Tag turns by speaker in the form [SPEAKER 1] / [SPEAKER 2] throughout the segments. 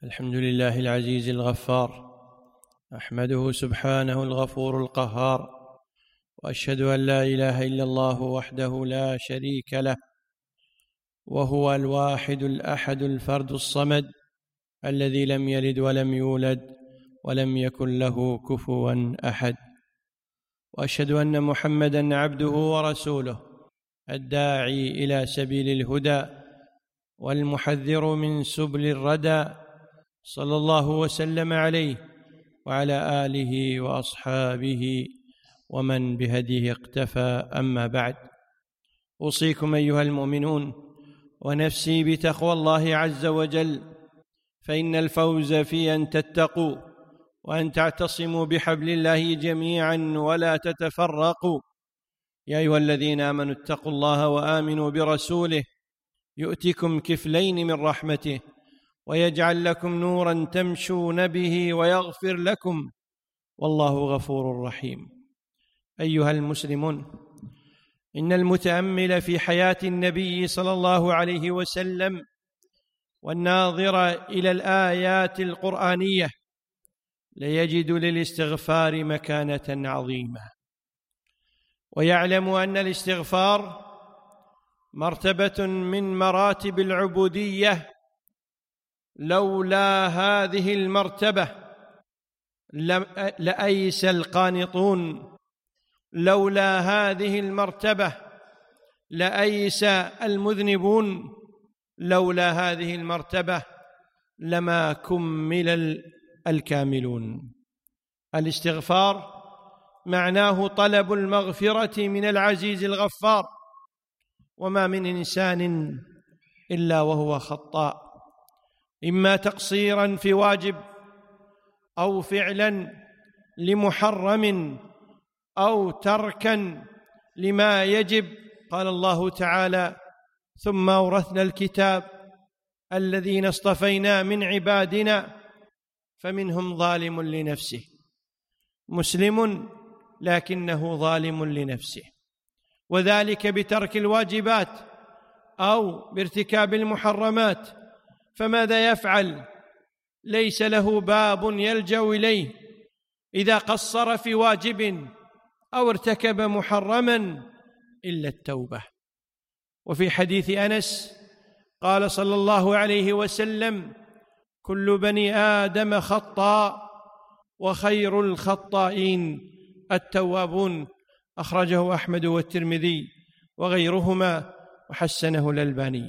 [SPEAKER 1] الحمد لله العزيز الغفار، أحمده سبحانه الغفور القهار، وأشهد أن لا إله إلا الله وحده لا شريك له، وهو الواحد الأحد الفرد الصمد الذي لم يلد ولم يولد ولم يكن له كفوا أحد. وأشهد أن محمدًا عبده ورسوله الداعي إلى سبيل الهدى والمحذر من سبل الردى، صلى الله وسلم عليه وعلى آله وأصحابه ومن بهديه اقتفى. أما بعد، أوصيكم أيها المؤمنون ونفسي بتقوى الله عز وجل، فإن الفوز في أن تتقوا وأن تعتصموا بحبل الله جميعا ولا تتفرقوا. يا أيها الذين آمنوا اتقوا الله وآمنوا برسوله يؤتكم كفلين من رحمته ويجعل لكم نورا تمشون به ويغفر لكم، والله غفور رحيم. أيها المسلمون، إن المتأمل في حياة النبي صلى الله عليه وسلم والناظر إلى الآيات القرآنية ليجد للاستغفار مكانة عظيمة، ويعلم أن الاستغفار مرتبة من مراتب العبودية. لولا هذه المرتبة لأيس القانطون، لولا هذه المرتبة لأيس المذنبون، لولا هذه المرتبة لما كمل الكاملون. الاستغفار معناه طلب المغفرة من العزيز الغفار، وما من إنسان إلا وهو خطاء، إما تقصيرا في واجب أو فعلا لمحرم أو تركا لما يجب. قال الله تعالى: ثم أورثنا الكتاب الذين اصطفينا من عبادنا فمنهم ظالم لنفسه، مسلم لكنه ظالم لنفسه، وذلك بترك الواجبات أو بارتكاب المحرمات. فماذا يفعل؟ ليس له باب يلجأ إليه إذا قصر في واجب أو ارتكب محرما إلا التوبة. وفي حديث أنس قال صلى الله عليه وسلم: كل بني آدم خطاء وخير الخطائين التوابون، أخرجه أحمد والترمذي وغيرهما وحسنه الألباني.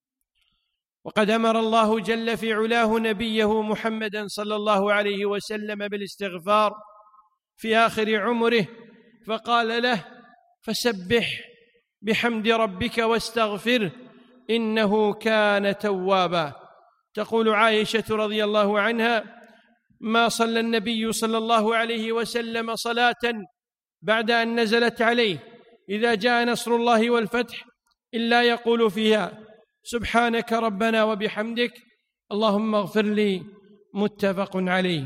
[SPEAKER 1] وقد أمر الله جل في علاه نبيه محمدا صلى الله عليه وسلم بالاستغفار في آخر عمره، فقال له: فسبح بحمد ربك واستغفره إنه كان توابا. تقول عائشة رضي الله عنها: ما صلى النبي صلى الله عليه وسلم صلاة بعد أن نزلت عليه إذا جاء نصر الله والفتح إلا يقول فيها: سبحانك ربنا وبحمدك اللهم اغفر لي، متفق عليه.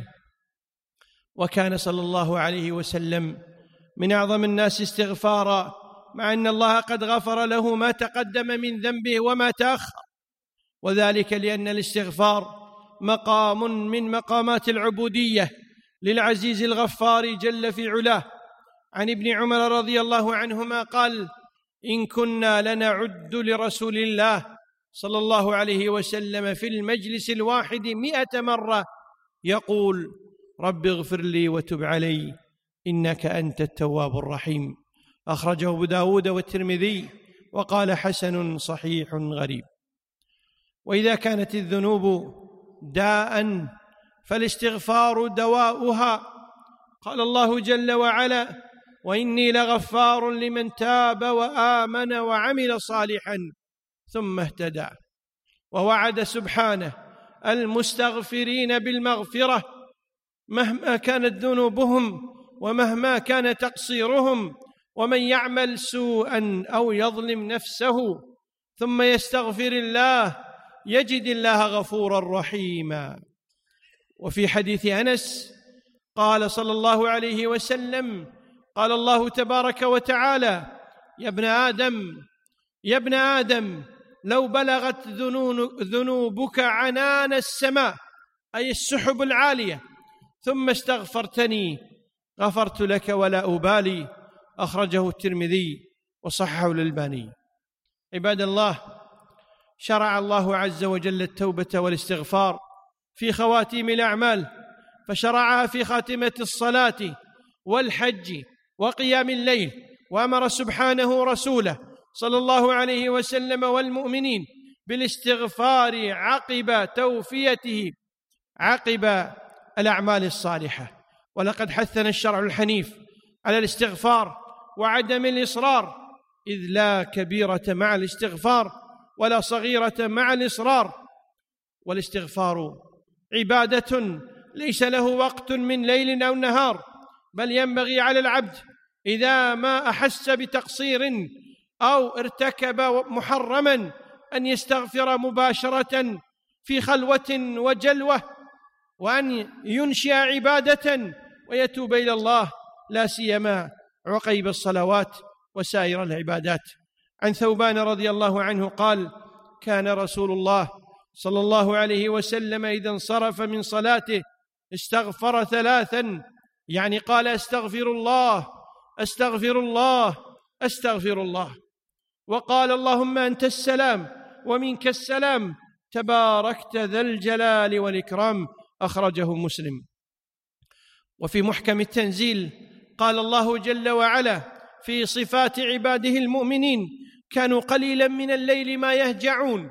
[SPEAKER 1] وكان صلى الله عليه وسلم من أعظم الناس استغفارا، مع أن الله قد غفر له ما تقدم من ذنبه وما تأخر، وذلك لأن الاستغفار مقام من مقامات العبودية للعزيز الغفار جل في علاه. عن ابن عمر رضي الله عنهما قال: إن كنا لنعد لرسول الله صلى الله عليه وسلم في المجلس الواحد 100 مرة يقول: رب اغفر لي وتب علي إنك أنت التواب الرحيم، أخرجه أبو داود والترمذي وقال: حسن صحيح غريب. وإذا كانت الذنوب داء فالاستغفار دواؤها. قال الله جل وعلا: وإني لغفار لمن تاب وآمن وعمل صالحا ثم اهتدى. ووعد سبحانه المستغفرين بالمغفرة مهما كانت ذنوبهم ومهما كان تقصيرهم. ومن يعمل سوءا أو يظلم نفسه ثم يستغفر الله يجد الله غفورا رحيما. وفي حديث أنس قال صلى الله عليه وسلم: قال الله تبارك وتعالى: يا ابن آدم لو بلغت ذنوبك عنان السماء أي السحب العالية، ثم استغفرتني غفرت لك ولا أبالي. أخرجه الترمذي وصححه الألباني. عباد الله، شرع الله عز وجل التوبة والاستغفار في خواتيم الأعمال، فشرعها في خاتمة الصلاة والحج وقيام الليل، وأمر سبحانه رسوله صلى الله عليه وسلم والمؤمنين بالاستغفار عقب توفيته عقب الأعمال الصالحة. ولقد حثنا الشرع الحنيف على الاستغفار وعدم الإصرار، إذ لا كبيرة مع الاستغفار ولا صغيرة مع الإصرار. والاستغفار عبادة ليس له وقت من ليل أو نهار، بل ينبغي على العبد إذا ما أحس بتقصير أو ارتكب محرما أن يستغفر مباشرة في خلوة وجلوة، وأن ينشئ عبادة ويتوب إلى الله، لا سيما عقيب الصلوات وسائر العبادات. عن ثوبان رضي الله عنه قال: كان رسول الله صلى الله عليه وسلم إذا انصرف من صلاته استغفر ثلاثا، يعني قال: أستغفر الله أستغفر الله أستغفر الله، وقال: اللهم أنت السلام ومنك السلام تباركت ذا الجلال والإكرام. أخرجه مسلم. وفي محكم التنزيل قال الله جل وعلا في صفات عباده المؤمنين: كانوا قليلا من الليل ما يهجعون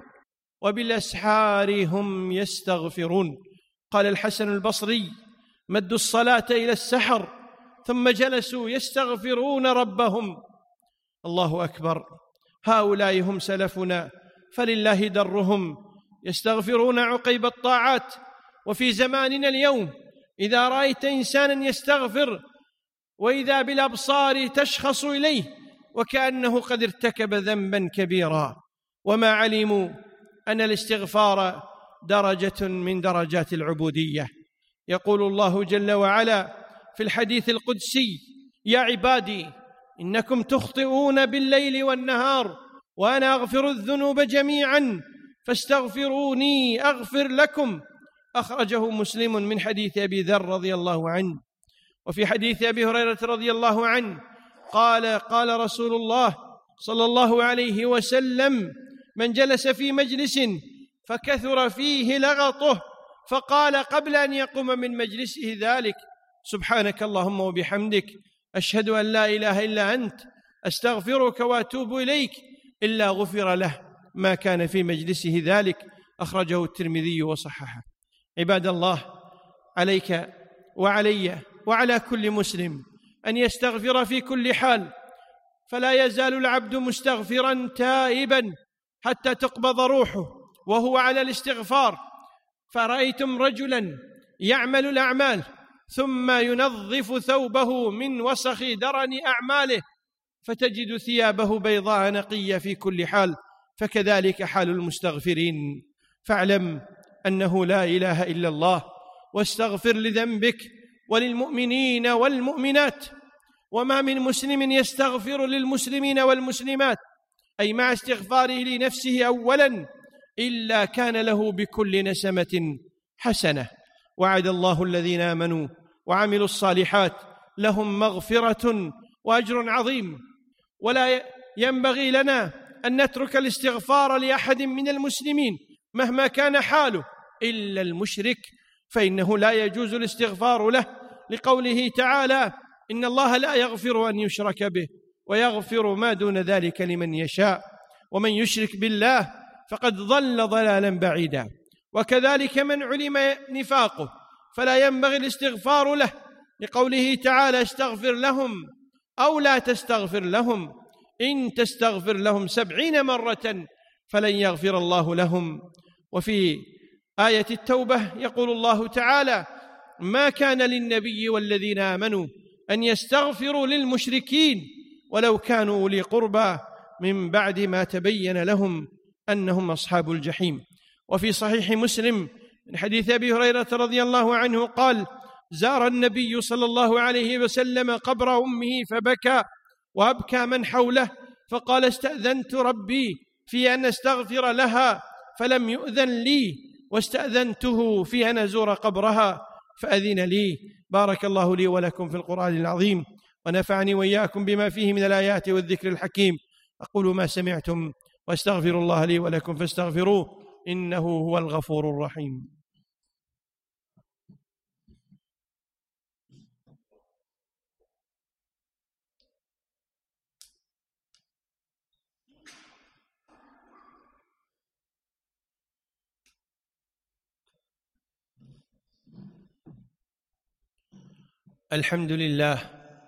[SPEAKER 1] وبالأسحار هم يستغفرون. قال الحسن البصري: مدوا الصلاة إلى السحر ثم جلسوا يستغفرون ربهم. الله أكبر، هؤلاء هم سلفنا فلله درهم، يستغفرون عقيب الطاعات. وفي زماننا اليوم إذا رأيت إنسانا يستغفر وإذا بالأبصار تشخص إليه وكأنه قد ارتكب ذنبا كبيرا، وما علموا أن الاستغفار درجة من درجات العبودية. يقول الله جل وعلا في الحديث القدسي: يا عبادي إنكم تخطئون بالليل والنهار وأنا أغفر الذنوب جميعا فاستغفروني أغفر لكم. أخرجه مسلم من حديث أبي ذر رضي الله عنه. وفي حديث أبي هريرة رضي الله عنه قال رسول الله صلى الله عليه وسلم: من جلس في مجلس فكثر فيه لغطه فقال قبل أن يقوم من مجلسه ذلك: سبحانك اللهم وبحمدك أشهد أن لا إله إلا أنت أستغفرك وأتوب إليك، إلا غفر له ما كان في مجلسه ذلك. أخرجه الترمذي وصححه. عباد الله، عليك وعلي وعلى كل مسلم أن يستغفر في كل حال، فلا يزال العبد مستغفرا تائبا حتى تقبض روحه وهو على الاستغفار. فرأيتم رجلا يعمل الأعمال ثم ينظف ثوبه من وسخ درن أعماله فتجد ثيابه بيضاء نقية في كل حال، فكذلك حال المستغفرين. فاعلم أنه لا إله إلا الله، واستغفر لذنبك وللمؤمنين والمؤمنات. وما من مسلم يستغفر للمسلمين والمسلمات، أي مع استغفاره لنفسه أولا، إلا كان له بكل نسمة حسنة. وعد الله الذين آمنوا وعملوا الصالحات لهم مغفرة وأجر عظيم. ولا ينبغي لنا أن نترك الاستغفار لأحد من المسلمين مهما كان حاله إلا المشرك، فإنه لا يجوز الاستغفار له، لقوله تعالى: إن الله لا يغفر أن يشرك به ويغفر ما دون ذلك لمن يشاء، ومن يشرك بالله فقد ضل ضلالا بعيدا. وكذلك من علم نفاقه فلا ينبغي الاستغفار له، لقوله تعالى: استغفر لهم أو لا تستغفر لهم إن تستغفر لهم 70 مرة فلن يغفر الله لهم. وفي آية التوبة يقول الله تعالى: ما كان للنبي والذين آمنوا أن يستغفروا للمشركين ولو كانوا أولي قربى من بعد ما تبين لهم أنهم أصحاب الجحيم. وفي صحيح مسلم من حديث أبي هريرة رضي الله عنه قال: زار النبي صلى الله عليه وسلم قبر أمه فبكى وأبكى من حوله، فقال: استأذنت ربي في أن أستغفر لها فلم يؤذن لي، واستأذنته في أن أزور قبرها فأذن لي. بارك الله لي ولكم في القرآن العظيم، ونفعني وإياكم بما فيه من الآيات والذكر الحكيم. أقول ما سمعتم واستغفر الله لي ولكم فاستغفروه إنه هو الغفور الرحيم. الحمد لله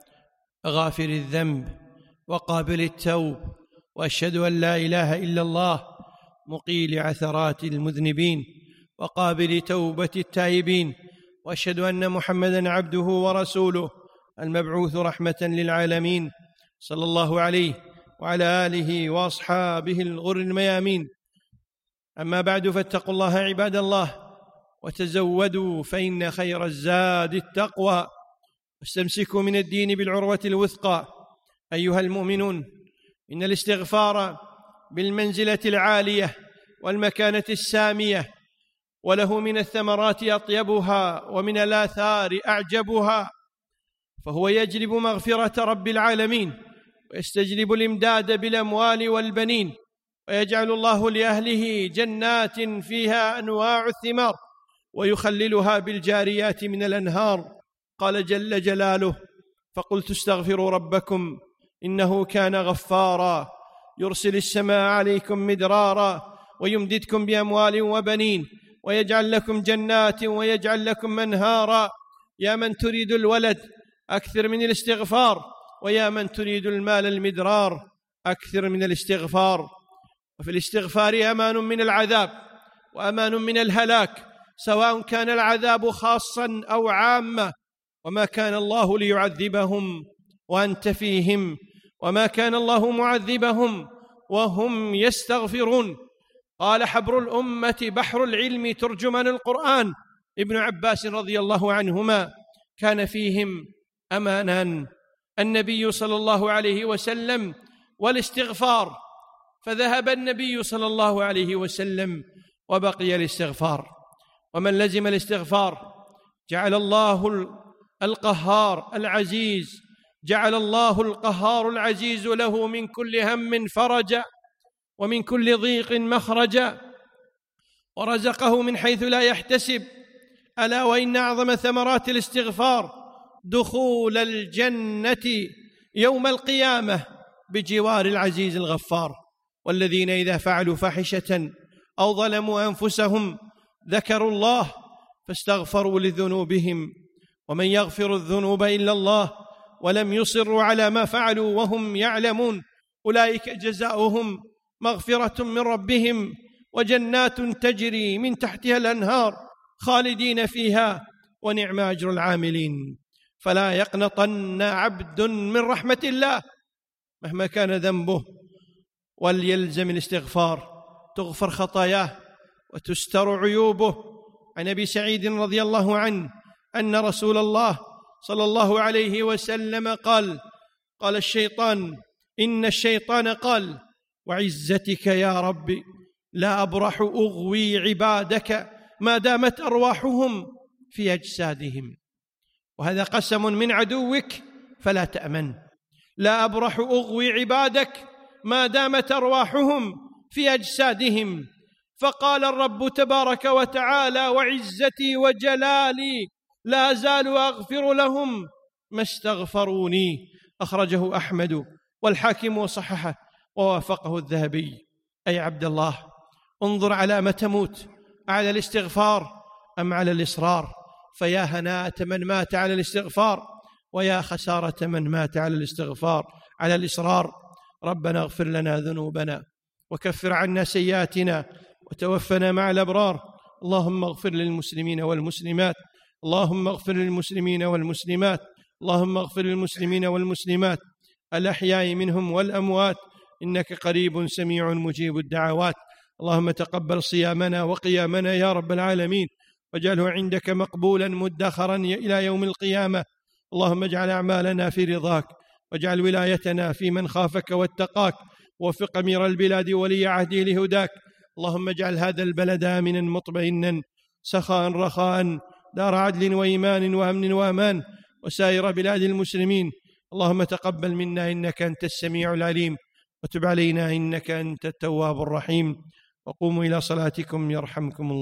[SPEAKER 1] غافر الذنب وقابل التوب، وأشهد أن لا إله إلا الله مقيل عثرات المذنبين وقابل توبة التائبين، وأشهد أن محمدًا عبده ورسوله المبعوث رحمة للعالمين، صلى الله عليه وعلى آله وأصحابه الغر الميامين. أما بعد، فاتقوا الله عباد الله، وتزودوا فإن خير الزاد التقوى، واستمسكوا من الدين بالعروة الوثقى. أيها المؤمنون، إن الاستغفار بالمنزلة العالية والمكانة السامية، وله من الثمرات أطيبها ومن الآثار أعجبها، فهو يجلب مغفرة رب العالمين، ويستجلب الإمداد بالأموال والبنين، ويجعل الله لأهله جنات فيها أنواع الثمار، ويخللها بالجاريات من الأنهار. قال جل جلاله: فقلت استغفروا ربكم إنه كان غفارا يرسل السماء عليكم مدرارا ويمددكم بأموال وبنين ويجعل لكم جنات ويجعل لكم أنهارا. يا من تريد الولد أكثر من الاستغفار، ويا من تريد المال المدرار أكثر من الاستغفار. وفي الاستغفار أمان من العذاب وأمان من الهلاك، سواء كان العذاب خاصا أو عاما. وما كان الله ليعذبهم وأنت فيهم، وما كان الله معذبهم وهم يستغفرون. قال حبر الأمة بحر العلم ترجمان القرآن ابن عباس رضي الله عنهما: كان فيهم أمانان، النبي صلى الله عليه وسلم والاستغفار، فذهب النبي صلى الله عليه وسلم وبقي الاستغفار. ومن لزم الاستغفار جعل الله القهار العزيز جعل الله القهار العزيز له من كل هم فرجا ومن كل ضيق مخرجا، ورزقه من حيث لا يحتسب. ألا وإن أعظم ثمرات الاستغفار دخول الجنة يوم القيامة بجوار العزيز الغفار. والذين إذا فعلوا فاحشة أو ظلموا أنفسهم ذكروا الله فاستغفروا لذنوبهم، ومن يغفر الذنوب إلا الله ولم يصروا على ما فعلوا وهم يعلمون أولئك جزاؤهم مغفرة من ربهم وجنات تجري من تحتها الأنهار خالدين فيها ونعم أجر العاملين. فلا يقنطن عبد من رحمة الله مهما كان ذنبه، وليلزم الاستغفار تغفر خطاياه وتستر عيوبه. عن أبي سعيد رضي الله عنه أن رسول الله صلى الله عليه وسلم قال: قال الشيطان إن الشيطان قال: وعزتك يا رب لا أبرح أغوي عبادك ما دامت أرواحهم في أجسادهم. وهذا قسم من عدوك فلا تأمن. لا أبرح أغوي عبادك ما دامت أرواحهم في أجسادهم. فقال الرب تبارك وتعالى: وعزتي وجلالي لا أزال أغفر لهم ما استغفروني. أخرجه أحمد والحاكم وصححه ووافقه الذهبي. أي عبد الله، انظر على ما تموت، على الاستغفار أم على الإصرار؟ فيا هناءة من مات على الاستغفار، ويا خسارة من مات على الاستغفار على الإصرار. ربنا اغفر لنا ذنوبنا وكفر عنا سيئاتنا وتوفنا مع الأبرار. اللهم اغفر للمسلمين والمسلمات، اللهم اغفر للمسلمين والمسلمات، اللهم اغفر للمسلمين والمسلمات الأحياء منهم والأموات، إنك قريب سميع مجيب الدعوات. اللهم تقبل صيامنا وقيامنا يا رب العالمين، واجعله عندك مقبولا مدخرا إلى يوم القيامة. اللهم اجعل أعمالنا في رضاك، واجعل ولايتنا في من خافك واتقاك، ووفق أمير البلاد ولي عهده لهداك. اللهم اجعل هذا البلد آمنا مطمئنا سخاء رخاء دار عدل وإيمان وأمن وأمان، وسائر بلاد المسلمين. اللهم تقبل منا إنك أنت السميع العليم، وتب علينا إنك أنت التواب الرحيم. وقوموا إلى صلاتكم يرحمكم الله.